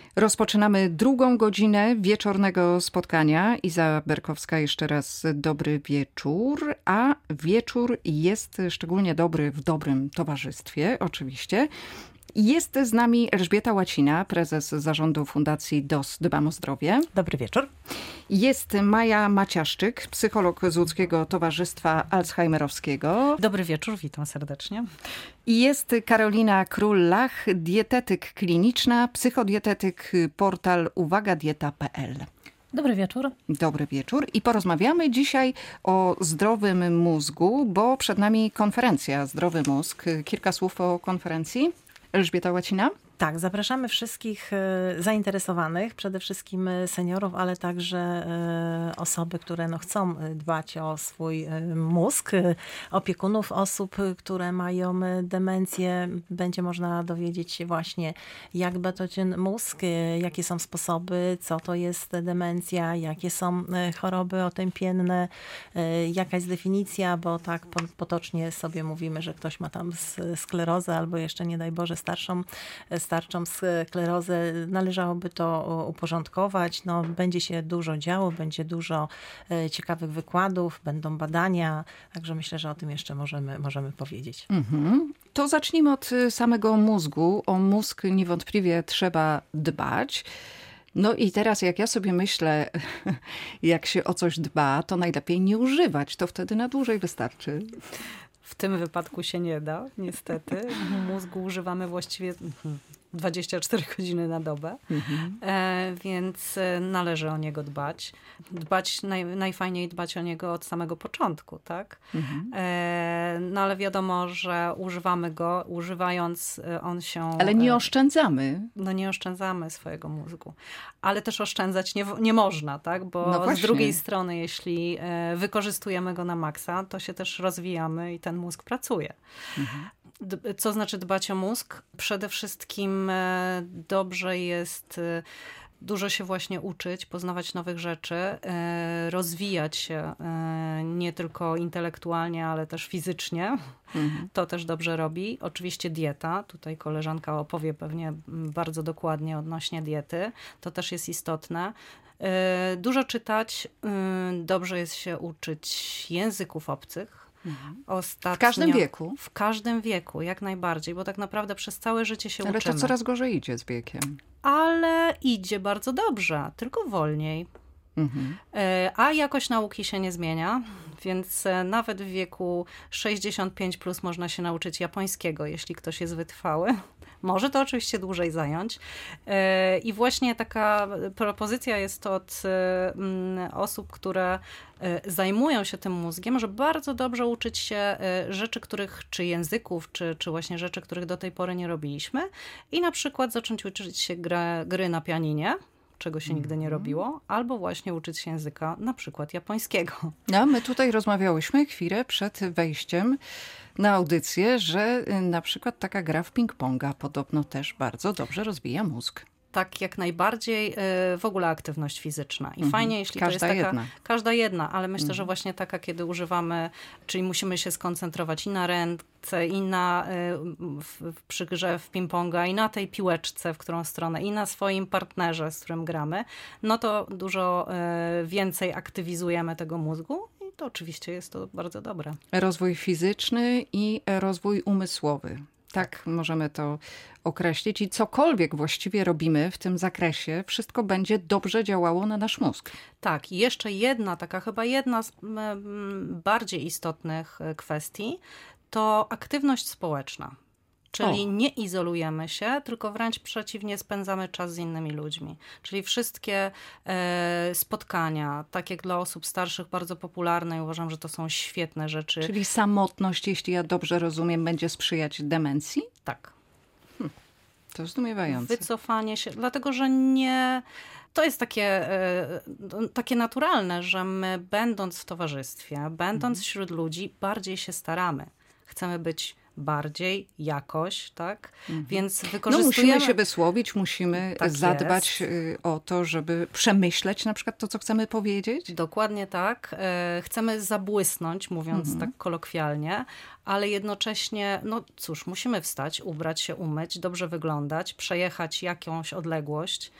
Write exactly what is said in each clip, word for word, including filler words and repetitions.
Rozpoczynamy drugą godzinę wieczornego spotkania. Iza Berkowska, jeszcze raz dobry wieczór. A wieczór jest szczególnie dobry w dobrym towarzystwie, oczywiście. Jest z nami Elżbieta Łacina, prezes zarządu Fundacji D O S Dbam o Zdrowie. Dobry wieczór. Jest Maja Maciaszczyk, psycholog z Łódzkiego Towarzystwa Alzheimerowskiego. Dobry wieczór, witam serdecznie. I jest Karolina Król-Lach, dietetyk kliniczna, psychodietetyk, portal uwaga dieta kropka p l. Dobry wieczór. Dobry wieczór. I porozmawiamy dzisiaj o zdrowym mózgu, bo przed nami konferencja Zdrowy Mózg. Kilka słów o konferencji. Elżbieta Łacina. Tak, zapraszamy wszystkich zainteresowanych, przede wszystkim seniorów, ale także osoby, które no chcą dbać o swój mózg, opiekunów osób, które mają demencję. Będzie można dowiedzieć się właśnie, jak dbać o ten mózg, jakie są sposoby, co to jest demencja, jakie są choroby otępienne, jaka jest definicja, bo tak potocznie sobie mówimy, że ktoś ma tam sklerozę albo jeszcze nie daj Boże starszą starczą sklerozę, należałoby to uporządkować. No, będzie się dużo działo, będzie dużo ciekawych wykładów, będą badania, także myślę, że o tym jeszcze możemy, możemy powiedzieć. Mhm. To zacznijmy od samego mózgu. O mózg niewątpliwie trzeba dbać. No i teraz jak ja sobie myślę, jak się o coś dba, to najlepiej nie używać. To wtedy na dłużej wystarczy. W tym wypadku się nie da, niestety. Mózgu używamy właściwie dwadzieścia cztery godziny na dobę, mhm. e, więc należy o niego dbać. Dbać naj, najfajniej dbać o niego od samego początku, tak? Mhm. E, no ale wiadomo, że używamy go, używając on się... Ale nie oszczędzamy. No nie oszczędzamy swojego mózgu. Ale też oszczędzać nie, nie można, tak? Bo no z drugiej strony, jeśli wykorzystujemy go na maksa, to się też rozwijamy i ten mózg pracuje. Mhm. Co znaczy dbać o mózg? Przede wszystkim dobrze jest dużo się właśnie uczyć, poznawać nowych rzeczy, rozwijać się nie tylko intelektualnie, ale też fizycznie. Mhm. To też dobrze robi. Oczywiście dieta. Tutaj koleżanka opowie pewnie bardzo dokładnie odnośnie diety. To też jest istotne. Dużo czytać. Dobrze jest się uczyć języków obcych. Mhm. Ostatnio, w każdym wieku? W każdym wieku, jak najbardziej, bo tak naprawdę przez całe życie się Ale uczymy. Ale to coraz gorzej idzie z wiekiem. Ale idzie bardzo dobrze, tylko wolniej. Mhm. A jakość nauki się nie zmienia, więc nawet w wieku sześćdziesiąt pięć plus można się nauczyć japońskiego, jeśli ktoś jest wytrwały. Może to oczywiście dłużej zająć. I właśnie taka propozycja jest od osób, które zajmują się tym mózgiem, że bardzo dobrze uczyć się rzeczy, których, czy języków, czy, czy właśnie rzeczy, których do tej pory nie robiliśmy i na przykład zacząć uczyć się gry, gry na pianinie, czego się nigdy nie robiło, albo właśnie uczyć się języka, na przykład japońskiego. No, my tutaj rozmawiałyśmy chwilę przed wejściem na audycję, że na przykład taka gra w ping-ponga podobno też bardzo dobrze rozwija mózg. Tak, jak najbardziej w ogóle aktywność fizyczna. I mhm. fajnie, jeśli każda to jest taka... Jedna. Każda jedna. Ale myślę, mhm. że właśnie taka, kiedy używamy, czyli musimy się skoncentrować i na ręce, i na w, w, przy grze w ping-ponga, i na tej piłeczce, w którą stronę, i na swoim partnerze, z którym gramy, no to dużo więcej aktywizujemy tego mózgu. I to oczywiście jest to bardzo dobre. Rozwój fizyczny i rozwój umysłowy. Tak możemy to określić i cokolwiek właściwie robimy w tym zakresie, wszystko będzie dobrze działało na nasz mózg. Tak, i jeszcze jedna, taka chyba jedna z bardziej istotnych kwestii, to aktywność społeczna. Czyli o. nie izolujemy się, tylko wręcz przeciwnie, spędzamy czas z innymi ludźmi. Czyli wszystkie e, spotkania, tak jak dla osób starszych, bardzo popularne i uważam, że to są świetne rzeczy. Czyli samotność, jeśli ja dobrze rozumiem, będzie sprzyjać demencji? Tak. Hm. To zdumiewające. Wycofanie się, dlatego że nie... To jest takie, takie naturalne, że my będąc w towarzystwie, będąc wśród ludzi, bardziej się staramy. Chcemy być bardziej, jakoś, tak? Mhm. Więc No wykorzystujemy... musimy się wysłowić, musimy tak zadbać jest. o to, żeby przemyśleć na przykład to, co chcemy powiedzieć. Dokładnie tak. Chcemy zabłysnąć, mówiąc mhm. tak kolokwialnie, ale jednocześnie, no cóż, musimy wstać, ubrać się, umyć, dobrze wyglądać, przejechać jakąś odległość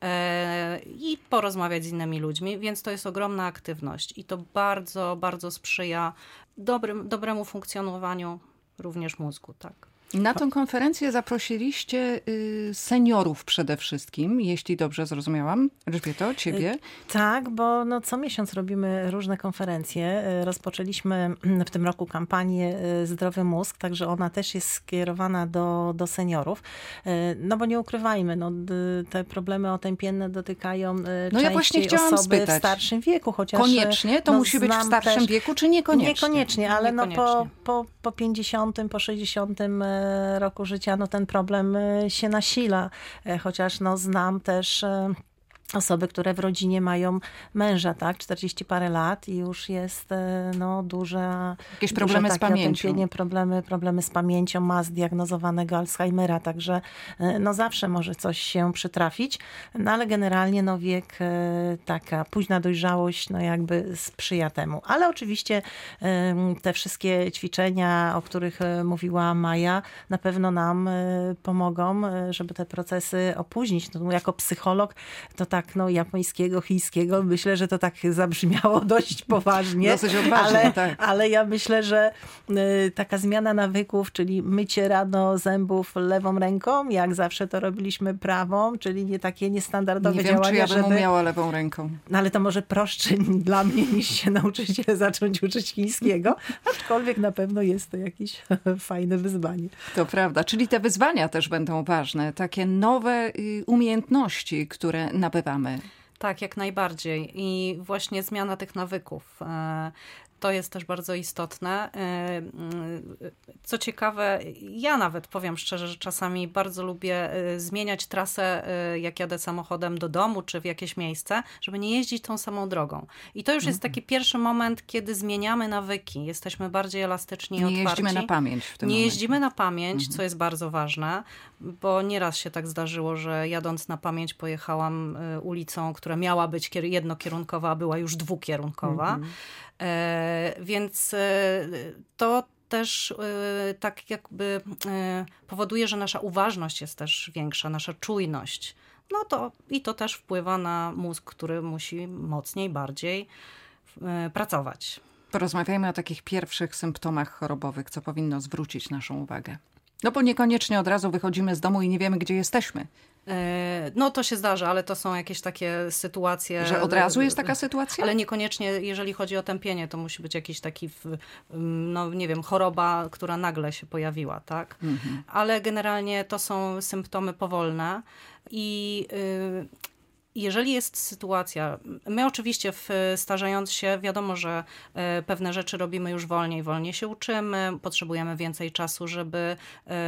e, i porozmawiać z innymi ludźmi, więc to jest ogromna aktywność i to bardzo, bardzo sprzyja dobrym, dobremu funkcjonowaniu również mózgu, tak. Na tę konferencję zaprosiliście seniorów przede wszystkim, jeśli dobrze zrozumiałam. Elżbieto, ciebie? Tak, bo no, co miesiąc robimy różne konferencje. Rozpoczęliśmy w tym roku kampanię Zdrowy Mózg, także ona też jest skierowana do, do seniorów. No bo nie ukrywajmy, no, te problemy otępienne dotykają no częściej ja właśnie chciałam osoby spytać. W starszym wieku. Chociaż, koniecznie? To no, musi być w starszym też, wieku, czy niekoniecznie? Niekoniecznie, ale niekoniecznie. No, po, po, po pięćdziesiątym, po sześćdziesiątym roku życia, no ten problem się nasila, chociaż no znam też osoby, które w rodzinie mają męża, tak, czterdzieści parę lat i już jest no duże... Jakieś problemy z pamięcią. Problemy, problemy z pamięcią, ma zdiagnozowanego Alzheimera, także no zawsze może coś się przytrafić, no ale generalnie no wiek, taka późna dojrzałość, no jakby sprzyja temu. Ale oczywiście te wszystkie ćwiczenia, o których mówiła Maja, na pewno nam pomogą, żeby te procesy opóźnić. No, jako psycholog to tak, no japońskiego, chińskiego, myślę, że to tak zabrzmiało dość poważnie. Dosyć odważnie, ale, tak. ale ja myślę, że y, taka zmiana nawyków, czyli mycie rano zębów lewą ręką, jak zawsze to robiliśmy prawą, czyli nie takie niestandardowe nie wiem, działania. Nie wiem, czy ja bym żeby... umiała lewą ręką. No ale to może prostsze dla mnie, niż się nauczyć zacząć uczyć chińskiego, aczkolwiek na pewno jest to jakieś fajne wyzwanie. To prawda, czyli te wyzwania też będą ważne, takie nowe umiejętności, które nabywamy. Tak, jak najbardziej. I właśnie zmiana tych nawyków. To jest też bardzo istotne. Co ciekawe, ja nawet powiem szczerze, że czasami bardzo lubię zmieniać trasę, jak jadę samochodem do domu, czy w jakieś miejsce, żeby nie jeździć tą samą drogą. I to już jest taki pierwszy moment, kiedy zmieniamy nawyki. Jesteśmy bardziej elastyczni i otwarci. Nie jeździmy na pamięć w tym Nie momencie. jeździmy na pamięć, mhm. co jest bardzo ważne, bo nieraz się tak zdarzyło, że jadąc na pamięć pojechałam ulicą, która miała być jednokierunkowa, a była już dwukierunkowa. Mhm. E, więc e, to też e, tak jakby e, powoduje, że nasza uważność jest też większa, nasza czujność. No to i to też wpływa na mózg, który musi mocniej, bardziej e, pracować. Porozmawiajmy o takich pierwszych symptomach chorobowych, co powinno zwrócić naszą uwagę. No bo niekoniecznie od razu wychodzimy z domu i nie wiemy, gdzie jesteśmy. No to się zdarza, ale to są jakieś takie sytuacje... Że od razu jest taka sytuacja? Ale niekoniecznie, jeżeli chodzi o tępienie, to musi być jakiś taki, no nie wiem, choroba, która nagle się pojawiła, tak? Mhm. Ale generalnie to są symptomy powolne i... Yy, Jeżeli jest sytuacja, my oczywiście w, starzejąc się, wiadomo, że pewne rzeczy robimy już wolniej, wolniej się uczymy, potrzebujemy więcej czasu, żeby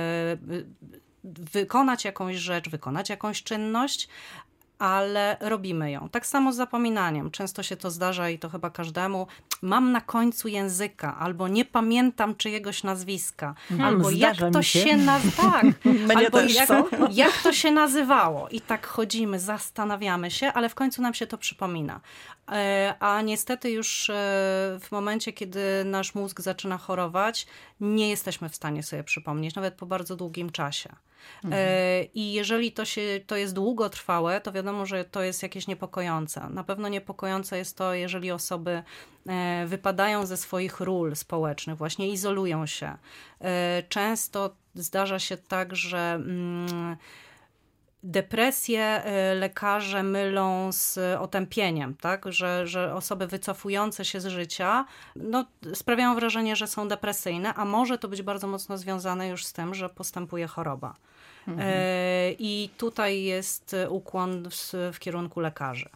wykonać jakąś rzecz, wykonać jakąś czynność, ale robimy ją. Tak samo z zapominaniem. Często się to zdarza i to chyba każdemu. Mam na końcu języka, albo nie pamiętam czyjegoś nazwiska, hmm, albo jak to się, się nazywa, tak, albo jak, jak to się nazywało. I tak chodzimy, zastanawiamy się, ale w końcu nam się to przypomina. A niestety już w momencie, kiedy nasz mózg zaczyna chorować, nie jesteśmy w stanie sobie przypomnieć, nawet po bardzo długim czasie. Mhm. I jeżeli to, się, to jest długotrwałe, to wiadomo, że to jest jakieś niepokojące. Na pewno niepokojące jest to, jeżeli osoby wypadają ze swoich ról społecznych, właśnie izolują się. Często zdarza się tak, że mm, depresję lekarze mylą z otępieniem, tak? Że, że osoby wycofujące się z życia no, sprawiają wrażenie, że są depresyjne, a może to być bardzo mocno związane już z tym, że postępuje choroba. Mhm. I tutaj jest ukłon w, w kierunku lekarzy,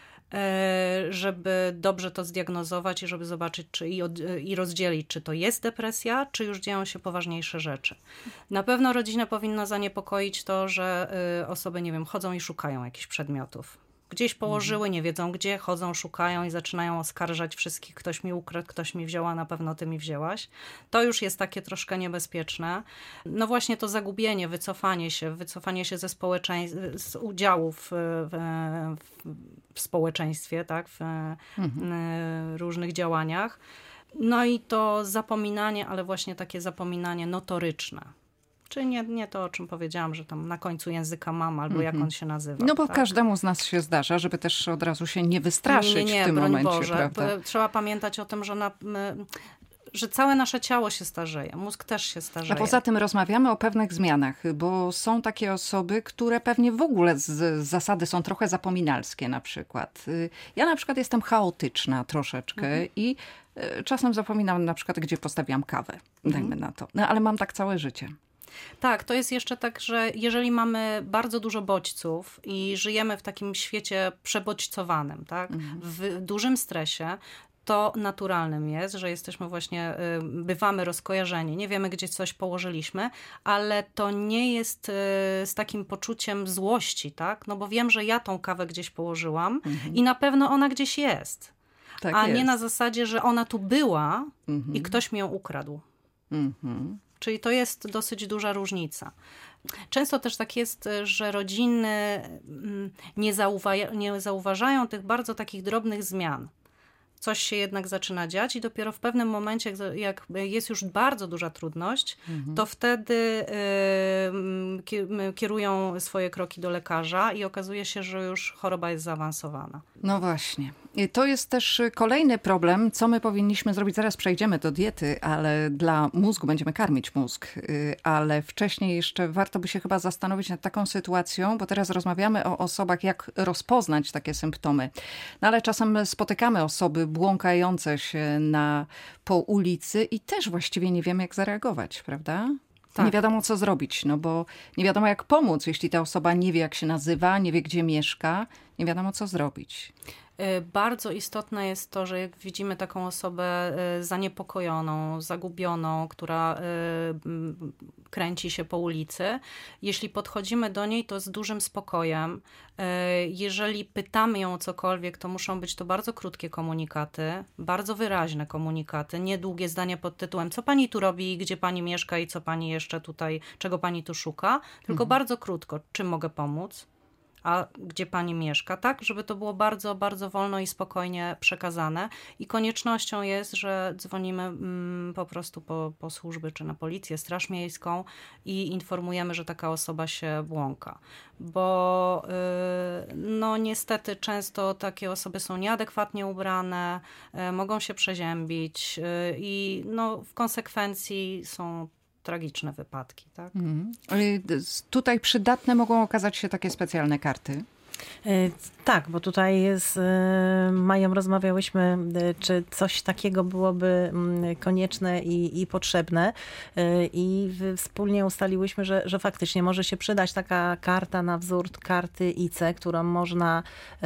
żeby dobrze to zdiagnozować i żeby zobaczyć czy i, od, i rozdzielić, czy to jest depresja, czy już dzieją się poważniejsze rzeczy. Na pewno rodzinę powinno zaniepokoić to, że osoby, nie wiem, chodzą i szukają jakichś przedmiotów. Gdzieś położyły, nie wiedzą gdzie, chodzą, szukają i zaczynają oskarżać wszystkich. Ktoś mi ukradł, ktoś mi wziął, a na pewno ty mi wzięłaś. To już jest takie troszkę niebezpieczne. No właśnie to zagubienie, wycofanie się, wycofanie się ze społeczeństwa, z udziałów w, w, w społeczeństwie, tak, w mhm. różnych działaniach. No i to zapominanie, ale właśnie takie zapominanie notoryczne. Czy nie, nie to, o czym powiedziałam, że tam na końcu języka mam, albo mm-hmm. jak on się nazywa. No bo tak? każdemu z nas się zdarza, żeby też od razu się nie wystraszyć nie, nie, nie, w tym broń momencie, Boże. prawda? Trzeba pamiętać o tym, że, na, że całe nasze ciało się starzeje, mózg też się starzeje. A poza tym rozmawiamy o pewnych zmianach, bo są takie osoby, które pewnie w ogóle z, z zasady są trochę zapominalskie na przykład. Ja na przykład jestem chaotyczna troszeczkę mhm. i czasem zapominam na przykład, gdzie postawiłam kawę, dajmy mhm. na to. No ale mam tak całe życie. Tak, to jest jeszcze tak, że jeżeli mamy bardzo dużo bodźców i żyjemy w takim świecie przebodźcowanym, tak, mhm. w dużym stresie, to naturalnym jest, że jesteśmy właśnie, bywamy rozkojarzeni, nie wiemy, gdzie coś położyliśmy, ale to nie jest z takim poczuciem złości, tak, no bo wiem, że ja tą kawę gdzieś położyłam mhm. i na pewno ona gdzieś jest, tak a jest. Nie na zasadzie, że ona tu była mhm. i ktoś mi ją ukradł. Mhm. Czyli to jest dosyć duża różnica. Często też tak jest, że rodziny nie, zauwa- nie zauważają tych bardzo takich drobnych zmian. Coś się jednak zaczyna dziać i dopiero w pewnym momencie, jak jest już bardzo duża trudność, mhm. to wtedy y, kierują swoje kroki do lekarza i okazuje się, że już choroba jest zaawansowana. No właśnie. To jest też kolejny problem, co my powinniśmy zrobić. Zaraz przejdziemy do diety, ale dla mózgu będziemy karmić mózg. Ale wcześniej jeszcze warto by się chyba zastanowić nad taką sytuacją, bo teraz rozmawiamy o osobach, jak rozpoznać takie symptomy. No ale czasem spotykamy osoby błąkające się na, po ulicy i też właściwie nie wiemy, jak zareagować, prawda? Tak. Nie wiadomo, co zrobić, no bo nie wiadomo, jak pomóc, jeśli ta osoba nie wie, jak się nazywa, nie wie, gdzie mieszka, nie wiadomo, co zrobić. Bardzo istotne jest to, że jak widzimy taką osobę zaniepokojoną, zagubioną, która kręci się po ulicy, jeśli podchodzimy do niej, to z dużym spokojem. Jeżeli pytamy ją o cokolwiek, to muszą być to bardzo krótkie komunikaty, bardzo wyraźne komunikaty, niedługie zdania pod tytułem, co pani tu robi, gdzie pani mieszka i co pani jeszcze tutaj, czego pani tu szuka, tylko mhm. bardzo krótko, czym mogę pomóc. A gdzie pani mieszka, tak? Żeby to było bardzo, bardzo wolno i spokojnie przekazane. I koniecznością jest, że dzwonimy mm, po prostu po, po służby, czy na policję, straż miejską i informujemy, że taka osoba się błąka. Bo yy, no niestety często takie osoby są nieadekwatnie ubrane, yy, mogą się przeziębić yy, i no, w konsekwencji są tragiczne wypadki. Tak? Mhm. Tutaj przydatne mogą okazać się takie specjalne karty. Tak, bo tutaj z Mają rozmawiałyśmy, czy coś takiego byłoby konieczne i, i potrzebne i wspólnie ustaliłyśmy, że, że faktycznie może się przydać taka karta na wzór karty I C, którą można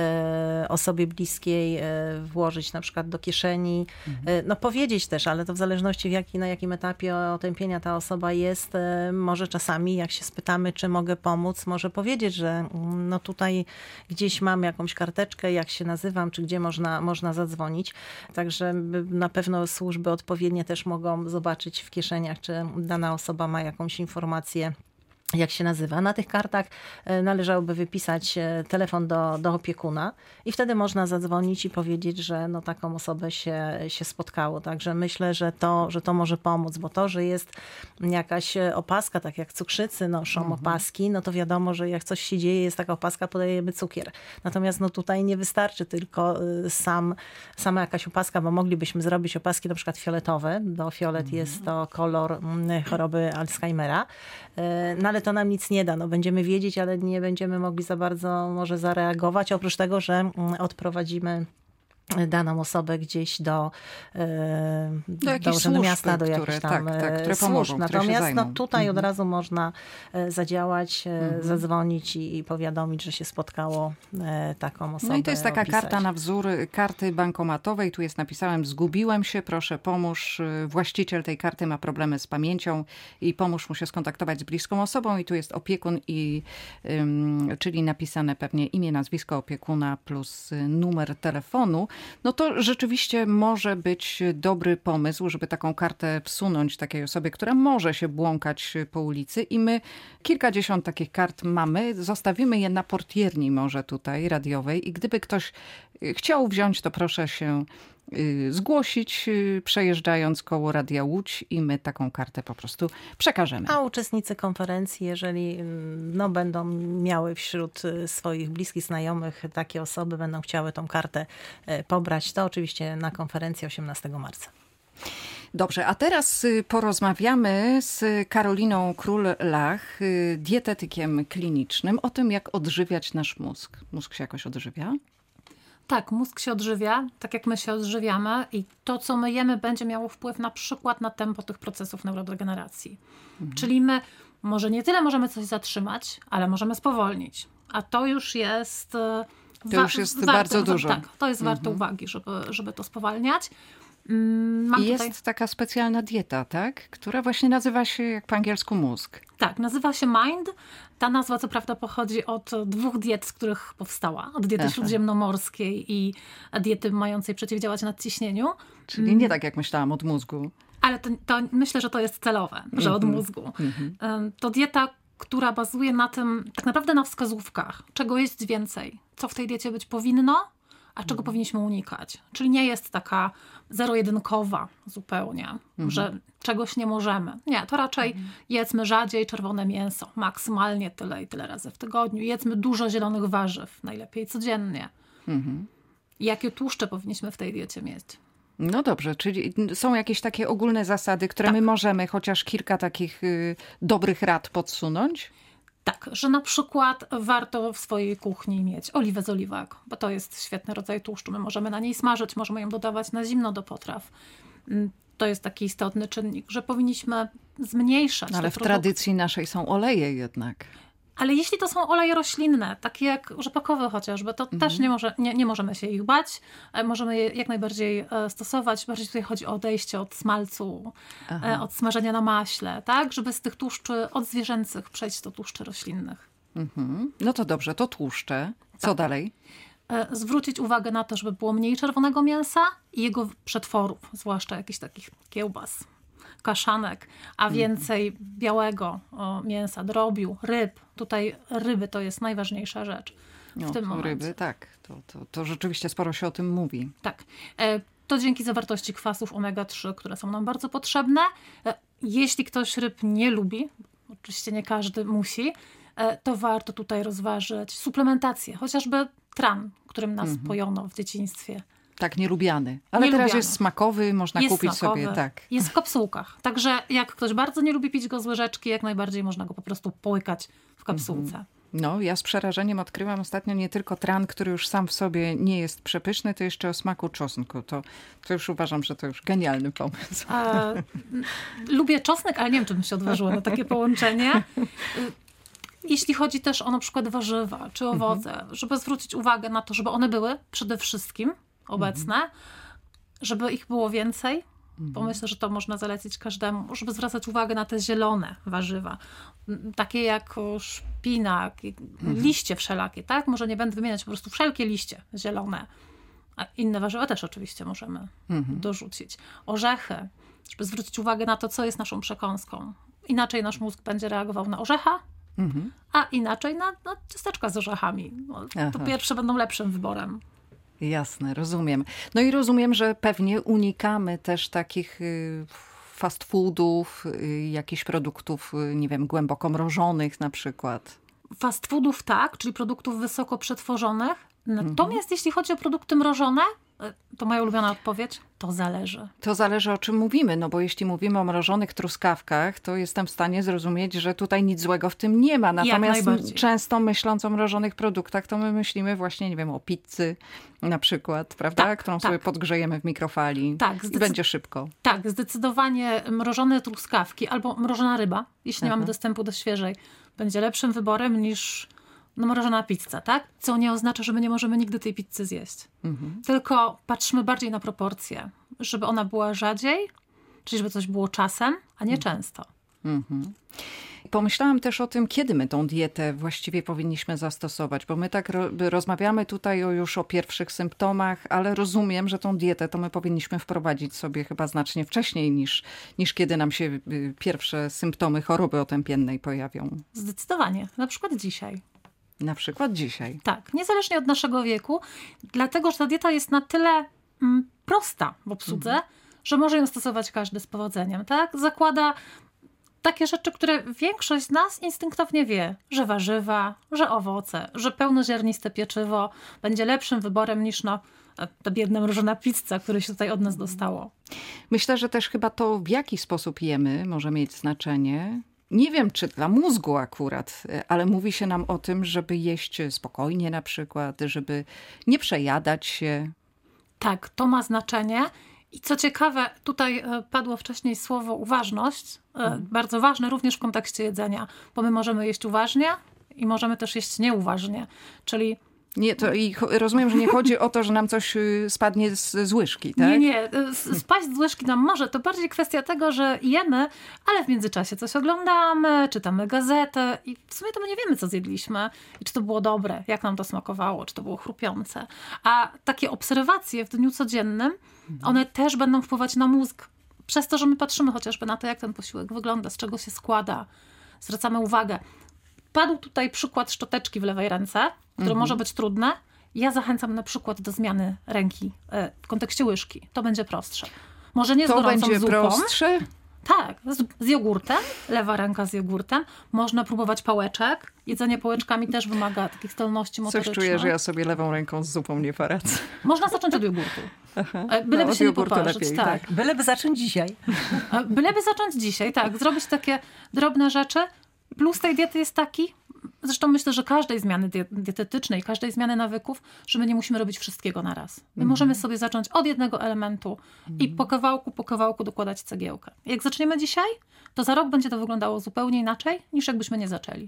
osobie bliskiej włożyć na przykład do kieszeni. Mhm. No powiedzieć też, ale to w zależności w jaki, na jakim etapie otępienia ta osoba jest, może czasami jak się spytamy, czy mogę pomóc, może powiedzieć, że no tutaj gdzieś mam jakąś karteczkę, jak się nazywam, czy gdzie można, można zadzwonić. Także na pewno służby odpowiednie też mogą zobaczyć w kieszeniach, czy dana osoba ma jakąś informację, jak się nazywa. Na tych kartach należałoby wypisać telefon do, do opiekuna i wtedy można zadzwonić i powiedzieć, że no taką osobę się, się spotkało. Także myślę, że to, że to może pomóc, bo to, że jest jakaś opaska, tak jak cukrzycy noszą mhm. opaski, no to wiadomo, że jak coś się dzieje, jest taka opaska, podajemy cukier. Natomiast no tutaj nie wystarczy tylko sam, sama jakaś opaska, bo moglibyśmy zrobić opaski na przykład fioletowe, bo fiolet mhm. jest to kolor choroby Alzheimera, no ale to nam nic nie da. No, będziemy wiedzieć, ale nie będziemy mogli za bardzo może zareagować. Oprócz tego, że odprowadzimy daną osobę gdzieś do, do, do urzędu służb, miasta, do jakichś które, tam tak, tak, które służb. pomogą, Natomiast które no, tutaj mhm. od razu można zadziałać, mhm. zadzwonić i, i powiadomić, że się spotkało taką osobę. No i to jest taka opisać. karta na wzór karty bankomatowej. Tu jest napisałem: zgubiłem się, proszę pomóż. Właściciel tej karty ma problemy z pamięcią i pomóż mu się skontaktować z bliską osobą. I tu jest opiekun, i, um, czyli napisane pewnie imię, nazwisko opiekuna plus numer telefonu. No to rzeczywiście może być dobry pomysł, żeby taką kartę wsunąć takiej osobie, która może się błąkać po ulicy, i my kilkadziesiąt takich kart mamy. Zostawimy je na portierni może tutaj radiowej i gdyby ktoś chciał wziąć, to proszę się zgłosić, przejeżdżając koło Radia Łódź, i my taką kartę po prostu przekażemy. A uczestnicy konferencji, jeżeli no, będą miały wśród swoich bliskich znajomych takie osoby, będą chciały tą kartę pobrać, to oczywiście na konferencji osiemnastego marca. Dobrze, a teraz porozmawiamy z Karoliną Król-Lach, dietetykiem klinicznym, o tym, jak odżywiać nasz mózg. Mózg się jakoś odżywia? Tak, mózg się odżywia, tak jak my się odżywiamy, i to, co my jemy, będzie miało wpływ na przykład na tempo tych procesów neurodegeneracji. Mhm. Czyli my może nie tyle możemy coś zatrzymać, ale możemy spowolnić. A to już jest... To wa- już jest warto, bardzo dużo. Tak, to jest mhm. warte uwagi, żeby, żeby to spowalniać. Mam I jest tutaj... taka specjalna dieta, tak? Która właśnie nazywa się, jak po angielsku, mózg. Tak, nazywa się Mind. Ta nazwa co prawda pochodzi od dwóch diet, z których powstała. Od diety Aha. śródziemnomorskiej i diety mającej przeciwdziałać nadciśnieniu. Czyli nie tak, jak myślałam, od mózgu. Ale to, to myślę, że to jest celowe, że mm-hmm. od mózgu. Mm-hmm. To dieta, która bazuje na tym, tak naprawdę na wskazówkach, czego jest więcej, co w tej diecie być powinno, a czego mhm. powinniśmy unikać. Czyli nie jest taka zero-jedynkowa zupełnie, mhm. że czegoś nie możemy. Nie, to raczej mhm. jedzmy rzadziej czerwone mięso, maksymalnie tyle i tyle razy w tygodniu. Jedzmy dużo zielonych warzyw, najlepiej codziennie. Mhm. Jakie tłuszcze powinniśmy w tej diecie mieć? No dobrze, czyli są jakieś takie ogólne zasady, które tak. my możemy chociaż kilka takich y, dobrych rad podsunąć? Tak, że na przykład warto w swojej kuchni mieć oliwę z oliwek, bo to jest świetny rodzaj tłuszczu. My możemy na niej smażyć, możemy ją dodawać na zimno do potraw. To jest taki istotny czynnik, że powinniśmy zmniejszać. Ale w produkty. tradycji naszej są oleje jednak. Ale jeśli to są oleje roślinne, takie jak rzepakowe chociażby, to mhm. też nie, może, nie, nie możemy się ich bać. Możemy je jak najbardziej stosować. Bardziej tutaj chodzi o odejście od smalcu, Aha. od smażenia na maśle, tak? Żeby z tych tłuszczy odzwierzęcych przejść do tłuszczy roślinnych. Mhm. No to dobrze, to tłuszcze. Co tak. dalej? Zwrócić uwagę na to, żeby było mniej czerwonego mięsa i jego przetworów, zwłaszcza jakichś takich kiełbas, kaszanek, a więcej białego o, mięsa, drobiu, ryb. Tutaj ryby to jest najważniejsza rzecz w no, tym momencie. Ryby, tak. To, to, to rzeczywiście sporo się o tym mówi. Tak. To dzięki zawartości kwasów omega trzy, które są nam bardzo potrzebne. Jeśli ktoś ryb nie lubi, oczywiście nie każdy musi, to warto tutaj rozważyć suplementację, chociażby tran, którym nas mhm. pojono w dzieciństwie. Tak, nielubiany. Ale nie teraz lubiany. Jest smakowy, można jest kupić smakowy, sobie. Tak. Jest w kapsułkach. Także jak ktoś bardzo nie lubi pić go z łyżeczki, jak najbardziej można go po prostu połykać w kapsułce. Mhm. No, ja z przerażeniem odkryłam ostatnio nie tylko tran, który już sam w sobie nie jest przepyszny, to jeszcze o smaku czosnku. To, to już uważam, że to już genialny pomysł. A, lubię czosnek, ale nie wiem, czy bym się odważyła na takie połączenie. Jeśli chodzi też o na przykład warzywa czy owoce, mhm. żeby zwrócić uwagę na to, żeby one były przede wszystkim obecne, mhm. żeby ich było więcej, mhm. bo myślę, że to można zalecić każdemu, żeby zwracać uwagę na te zielone warzywa, takie jak szpinak, mhm. liście wszelakie, tak? Może nie będę wymieniać, po prostu wszelkie liście zielone, a inne warzywa też oczywiście możemy mhm. dorzucić. Orzechy, żeby zwrócić uwagę na to, co jest naszą przekąską. Inaczej nasz mózg będzie reagował na orzecha, mhm. a inaczej na, na ciasteczka z orzechami. No, to pierwsze będą lepszym wyborem. Jasne, rozumiem. No i rozumiem, że pewnie unikamy też takich fast foodów, jakichś produktów, nie wiem, głęboko mrożonych na przykład. fast foodów tak, czyli produktów wysoko przetworzonych. Natomiast mhm. jeśli chodzi o produkty mrożone, to moja ulubiona odpowiedź, to zależy. To zależy, o czym mówimy, no bo jeśli mówimy o mrożonych truskawkach, to jestem w stanie zrozumieć, że tutaj nic złego w tym nie ma. Natomiast często myśląc o mrożonych produktach, to my myślimy właśnie, nie wiem, o pizzy na przykład, prawda? Tak, którą tak. sobie podgrzejemy w mikrofali tak, i będzie szybko. Tak, zdecydowanie mrożone truskawki albo mrożona ryba, jeśli nie mamy dostępu do świeżej, będzie lepszym wyborem niż no, mrożona pizza, tak? Co nie oznacza, że my nie możemy nigdy tej pizzy zjeść. Mhm. Tylko patrzmy bardziej na proporcje, żeby ona była rzadziej, czyli żeby coś było czasem, a nie mhm. często. Mhm. Pomyślałam też o tym, kiedy my tą dietę właściwie powinniśmy zastosować, bo my tak ro- rozmawiamy tutaj o, już o pierwszych symptomach, ale rozumiem, że tą dietę to my powinniśmy wprowadzić sobie chyba znacznie wcześniej niż, niż kiedy nam się y, pierwsze symptomy choroby otępiennej pojawią. Zdecydowanie. Na przykład dzisiaj. Na przykład dzisiaj. Tak, niezależnie od naszego wieku, dlatego, że ta dieta jest na tyle mm, prosta w obsłudze, mhm. że może ją stosować każdy z powodzeniem, tak? Zakłada takie rzeczy, które większość z nas instynktownie wie, że warzywa, że owoce, że pełnoziarniste pieczywo będzie lepszym wyborem niż no, ta biedna mrożona pizza, która się tutaj od nas dostało. Myślę, że też chyba to, w jaki sposób jemy, może mieć znaczenie. Nie wiem, czy dla mózgu akurat, ale mówi się nam o tym, żeby jeść spokojnie na przykład, żeby nie przejadać się. Tak, to ma znaczenie. I co ciekawe, tutaj padło wcześniej słowo uważność, mhm. bardzo ważne również w kontekście jedzenia, bo my możemy jeść uważnie i możemy też jeść nieuważnie, czyli... Nie, to i rozumiem, że nie chodzi o to, że nam coś spadnie z, z łyżki, tak? Nie, nie. Spaść z łyżki nam może. To bardziej kwestia tego, że jemy, ale w międzyczasie coś oglądamy, czytamy gazetę i w sumie to my nie wiemy, co zjedliśmy i czy to było dobre, jak nam to smakowało, czy to było chrupiące. A takie obserwacje w dniu codziennym, one też będą wpływać na mózg. Przez to, że my patrzymy chociażby na to, jak ten posiłek wygląda, z czego się składa. Zwracamy uwagę. Padł tutaj przykład szczoteczki w lewej ręce, które mhm. może być trudne. Ja zachęcam na przykład do zmiany ręki w kontekście łyżki. To będzie prostsze. Może nie z to gorącą będzie zupą. Prostsze? Tak, z, z jogurtem. Lewa ręka z jogurtem. Można próbować pałeczek. Jedzenie pałeczkami też wymaga takich zdolności motorycznych. Coś czuję, że ja sobie lewą ręką z zupą nie poradzę. Można zacząć od jogurtu. Aha. Byleby no, się nie poparzyć. Lepiej, tak. tak. Byleby zacząć dzisiaj. Byleby zacząć dzisiaj, tak. Zrobić takie drobne rzeczy. Plus tej diety jest taki, zresztą myślę, że każdej zmiany dietetycznej, każdej zmiany nawyków, że my nie musimy robić wszystkiego na raz. My mm. możemy sobie zacząć od jednego elementu mm. i po kawałku, po kawałku dokładać cegiełkę. Jak zaczniemy dzisiaj, to za rok będzie to wyglądało zupełnie inaczej, niż jakbyśmy nie zaczęli.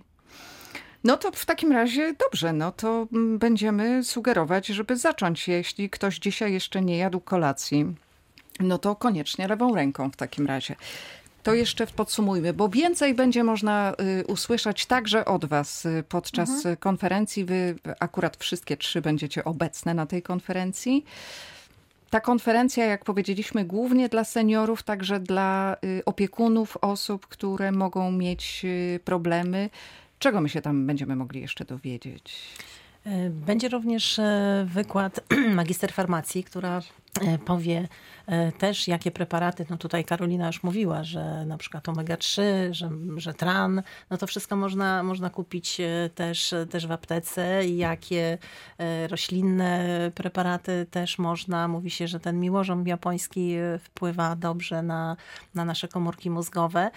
No to w takim razie dobrze, no to będziemy sugerować, żeby zacząć. Jeśli ktoś dzisiaj jeszcze nie jadł kolacji, no to koniecznie lewą ręką w takim razie. To jeszcze podsumujmy, bo więcej będzie można y, usłyszeć także od was y, podczas mhm. konferencji. Wy akurat wszystkie trzy będziecie obecne na tej konferencji. Ta konferencja, jak powiedzieliśmy, głównie dla seniorów, także dla y, opiekunów osób, które mogą mieć y, problemy. Czego my się tam będziemy mogli jeszcze dowiedzieć? Będzie również wykład magister farmacji, która powie też, jakie preparaty, no tutaj Karolina już mówiła, że na przykład omega trzy, że, że tran, no to wszystko można, można kupić też, też w aptece. Jakie roślinne preparaty też można. Mówi się, że ten miłożąb japoński wpływa dobrze na, na nasze komórki mózgowe.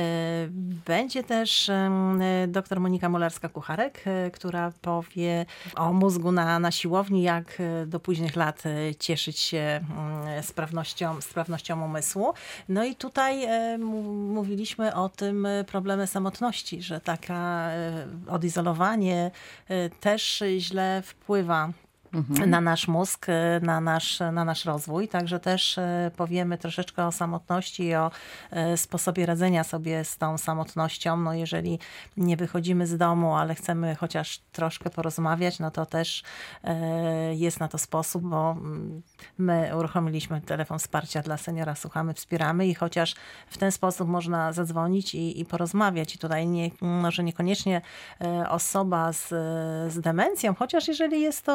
Będzie też dr Monika Molarska-Kucharek, która powie o mózgu na, na siłowni, jak do późnych lat cieszyć się sprawnością, sprawnością umysłu. No i tutaj e, mówiliśmy o tym problemie samotności, że taka e, odizolowanie e, też źle wpływa Mhm. na nasz mózg, na nasz, na nasz rozwój. Także też powiemy troszeczkę o samotności i o sposobie radzenia sobie z tą samotnością. No jeżeli nie wychodzimy z domu, ale chcemy chociaż troszkę porozmawiać, no to też jest na to sposób, bo my uruchomiliśmy telefon wsparcia dla seniora Słuchamy, Wspieramy i chociaż w ten sposób można zadzwonić i, i porozmawiać. I tutaj nie, może niekoniecznie osoba z, z demencją, chociaż jeżeli jest to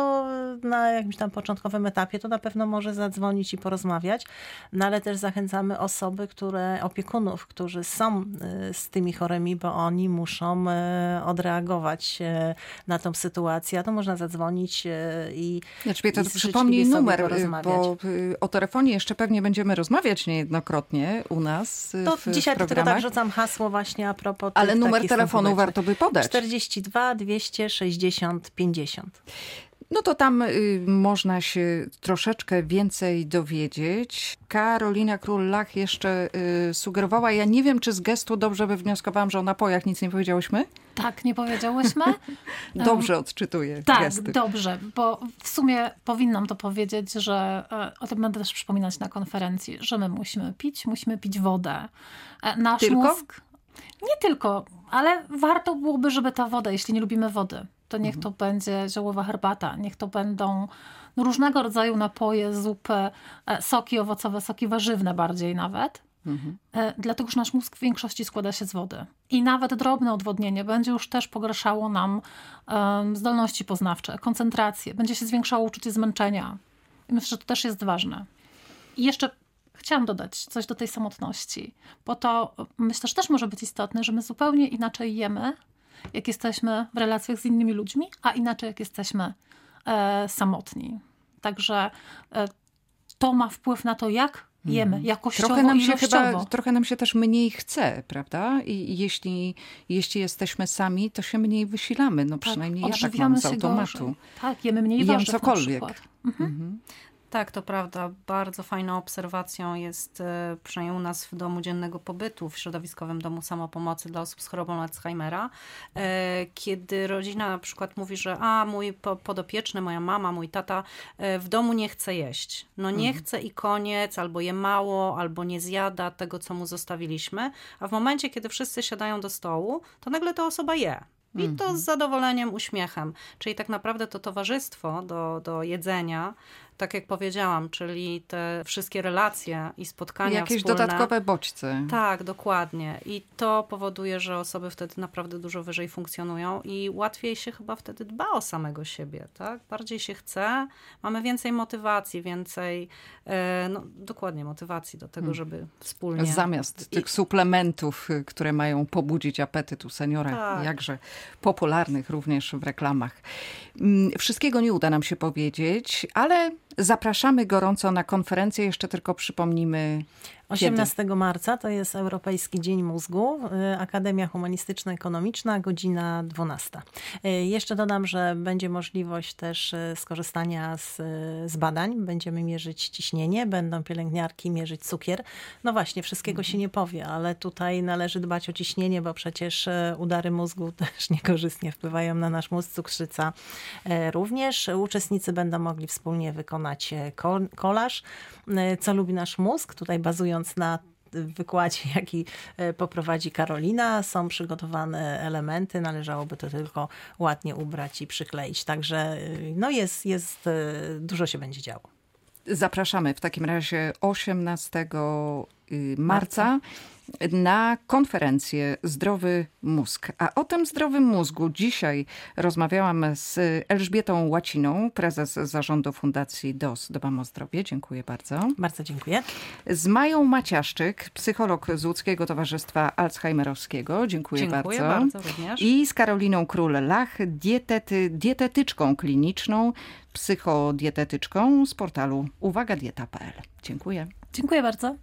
na jakimś tam początkowym etapie, to na pewno może zadzwonić i porozmawiać, no ale też zachęcamy osoby, które, opiekunów, którzy są z tymi chorymi, bo oni muszą odreagować na tą sytuację, a to można zadzwonić i Elżbieta, to przypomnij numer, bo o telefonie jeszcze pewnie będziemy rozmawiać niejednokrotnie u nas to w dzisiaj programach. tylko tak rzucam hasło właśnie a propos tych, ale numer telefonu warto by podać. czterdzieści dwa dwieście sześćdziesiąt pięćdziesiąt. No to tam y, można się troszeczkę więcej dowiedzieć. Karolina Król-Lach jeszcze y, sugerowała, ja nie wiem, czy z gestu dobrze wywnioskowałam, że o napojach nic nie powiedziałyśmy? Tak, nie powiedziałyśmy. Dobrze odczytuję tak, gesty. Tak, dobrze, bo w sumie powinnam to powiedzieć, że o tym będę też przypominać na konferencji, że my musimy pić, musimy pić wodę. Nasz Tylko? mózg... Nie tylko, ale warto byłoby, żeby ta woda, jeśli nie lubimy wody, to niech to będzie ziołowa herbata, niech to będą no, różnego rodzaju napoje, zupy, soki owocowe, soki warzywne bardziej nawet. Mhm. Dlatego, że nasz mózg w większości składa się z wody. I nawet drobne odwodnienie będzie już też pogarszało nam um, zdolności poznawcze, koncentrację, będzie się zwiększało uczucie zmęczenia. I myślę, że to też jest ważne. I jeszcze chciałam dodać coś do tej samotności, bo to myślę, że też może być istotne, że my zupełnie inaczej jemy, jak jesteśmy w relacjach z innymi ludźmi, a inaczej jak jesteśmy e, samotni. Także e, to ma wpływ na to, jak jemy, jakościowo, trochę nam się ilościowo. chyba, trochę nam się też mniej chce, prawda? I jeśli, jeśli jesteśmy sami, to się mniej wysilamy. No przynajmniej tak, ja tak mam z automatu. Gorzej. Tak, jemy mniej Jem warzyw cokolwiek. na przykład. Mhm. Mhm. Tak, to prawda. Bardzo fajną obserwacją jest, przynajmniej u nas w domu dziennego pobytu, w środowiskowym domu samopomocy dla osób z chorobą Alzheimera, kiedy rodzina na przykład mówi, że a mój podopieczny, moja mama, mój tata w domu nie chce jeść. No nie mhm. chce i koniec, albo je mało, albo nie zjada tego, co mu zostawiliśmy, a w momencie, kiedy wszyscy siadają do stołu, to nagle ta osoba je. I to z zadowoleniem, uśmiechem. Czyli tak naprawdę to towarzystwo do, do jedzenia, tak jak powiedziałam, czyli te wszystkie relacje i spotkania Jakieś wspólne. dodatkowe bodźce. Tak, dokładnie. I to powoduje, że osoby wtedy naprawdę dużo wyżej funkcjonują i łatwiej się chyba wtedy dba o samego siebie, tak? Bardziej się chce, mamy więcej motywacji, więcej, no dokładnie, motywacji do tego, żeby wspólnie... Zamiast tych I... suplementów, które mają pobudzić apetyt u seniora, tak. jakże popularnych również w reklamach. Wszystkiego nie uda nam się powiedzieć, ale zapraszamy gorąco na konferencję. Jeszcze tylko przypomnimy osiemnastego marca to jest Europejski Dzień Mózgu, Akademia Humanistyczno-Ekonomiczna, godzina dwunasta. Jeszcze dodam, że będzie możliwość też skorzystania z, z badań. Będziemy mierzyć ciśnienie, będą pielęgniarki mierzyć cukier. No właśnie, wszystkiego się nie powie, ale tutaj należy dbać o ciśnienie, bo przecież udary mózgu też niekorzystnie wpływają na nasz mózg, cukrzyca również. Uczestnicy będą mogli wspólnie wykonać kolaż, co lubi nasz mózg, tutaj bazując na wykładzie, jaki poprowadzi Karolina. Są przygotowane elementy, należałoby to tylko ładnie ubrać i przykleić. Także no jest, jest, dużo się będzie działo. Zapraszamy w takim razie osiemnastego marca na konferencję Zdrowy Mózg. A o tym zdrowym mózgu dzisiaj rozmawiałam z Elżbietą Łaciną, prezes zarządu Fundacji D O S. Dbam o zdrowie. Dziękuję bardzo. Bardzo dziękuję. Z Mają Maciaszczyk, psycholog z Łódzkiego Towarzystwa Alzheimerowskiego. Dziękuję, Dziękuję bardzo. bardzo również. I z Karoliną Król-Lach, dietety, dietetyczką kliniczną, psychodietetyczką z portalu uwaga dieta kropka p l. Dziękuję. Dziękuję bardzo.